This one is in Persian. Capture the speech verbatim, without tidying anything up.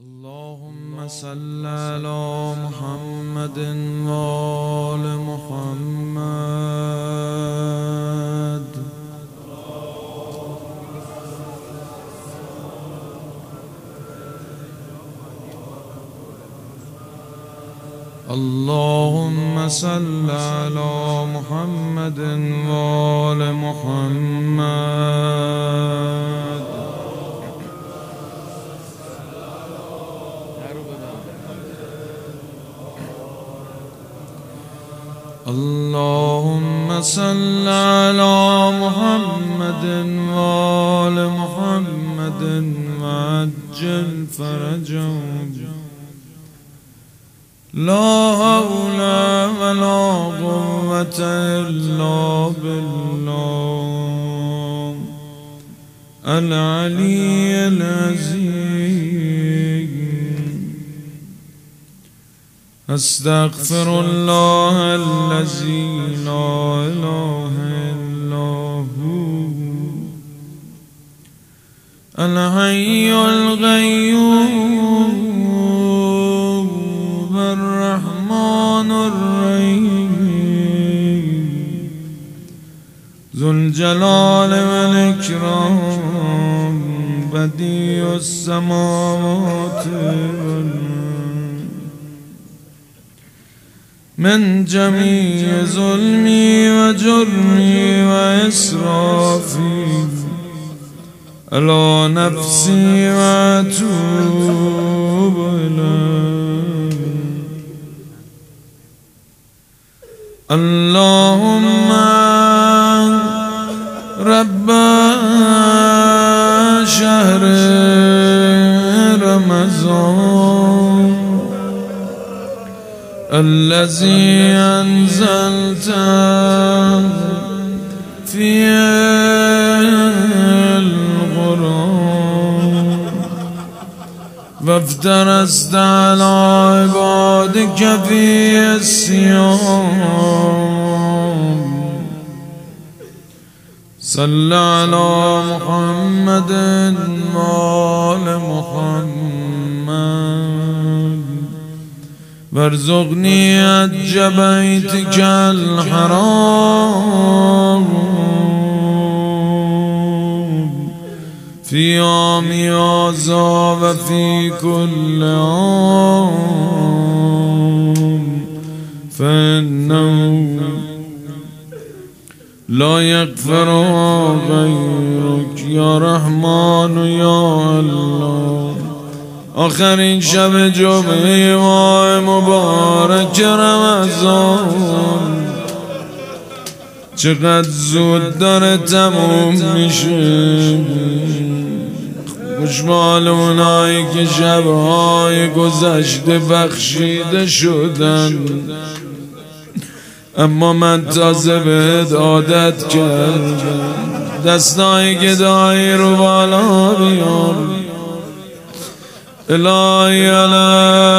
اللهم صل على محمد وآل محمد. اللهم صل على محمد وآل محمد. اللهم صل على محمد وآل محمد وعجل فرجهم. لا حول ولا قوة إلا بالله العلي العظيم. أستغفر الله الذي لا إله إلا هو الحي القيوم الرحمن الرحيم ذو الجلال والإكرام بديع السماوات والأرض من جميع ظلمي وجرمي وإسرافي على نفسي وأتوب إليه. اللهم رب شهر رمضان الذي أنزلت فيه القرآن وافترست على عبادك فيه الصيام. صل على محمد وآل محمد وارزقني حج بيتك الحرام في عام هذا وفي كل عام فإنه لا يغفر غيرك يا رحمن يا الله. آخرین شب جمعه ماه مبارک رمضان چقدر زود داره تموم میشه. خوشحال اونایی که شبهای گذشته بخشیده شدن، اما من تازه بهت عادت کردم. دستایی که دایی رو بالا بیار. الهی الهی